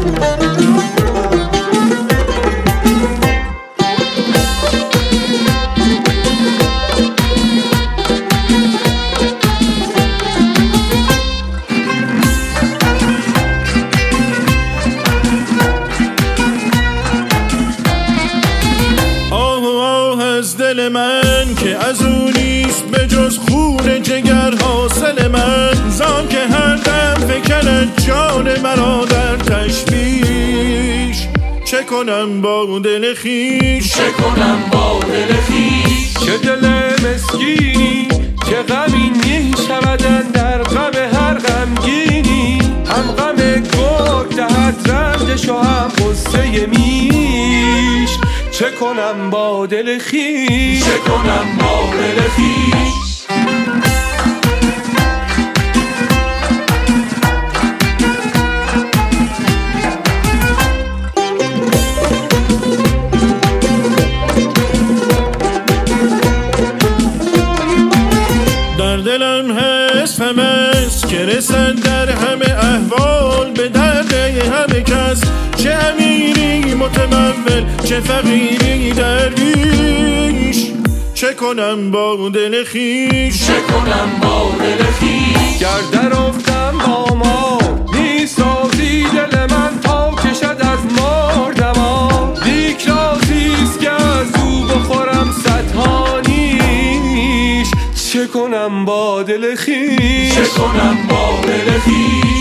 دل من که از اون نیست به جز خون جگر حاصل من، زان که هر دم فکرت جان مرا در تشویش. چه کنم با دل خویش، چه کنم با دل خویش. چه دل مسکینی که غمی میشودن در غم هر غمگینی، هم غم گرگ دهد رنجش و هم غصه میش. چه کنم با دل خویش، چه کنم با دل خویش. در دلم هست همست که رسد در همه احوال به درد همه کس، چه امیری متمول چه فقیری درویش. چه کنم با دل خویش، چه کنم با دل خویش. گر در افتم با ما نیست راضی دل من تا کشد از مردما، لیک راضیست که از او بخورم صدها نیش. چه کنم با دل خویش، چه کنم با دل خویش.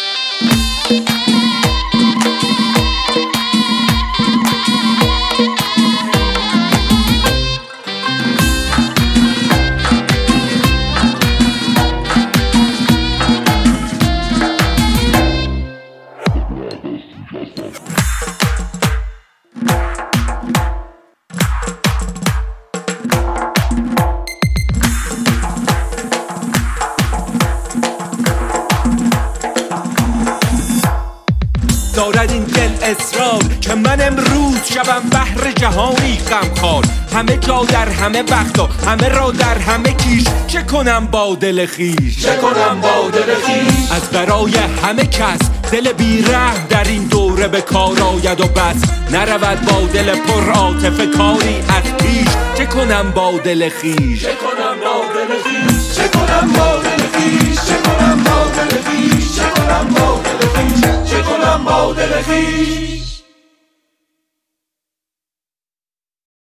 دارد این دل اصرار که من امروز شبم بحر جهانی غمخوار، همه جا در همه وقت و همه را در همه کیش. چه کنم با دل خویش، چه کنم با دل خویش. از برای همه کس دل بی‌رحم در این دوره به کار آید و بس، نرود با دل پر عاطفه کاری از پیش. چه کنم با دل خویش، چه کنم با دل خویش. چه کنم با دل خویش. چه کنم با دل خویش. چه کنم با دل خویش. چه کنم با دل خویش.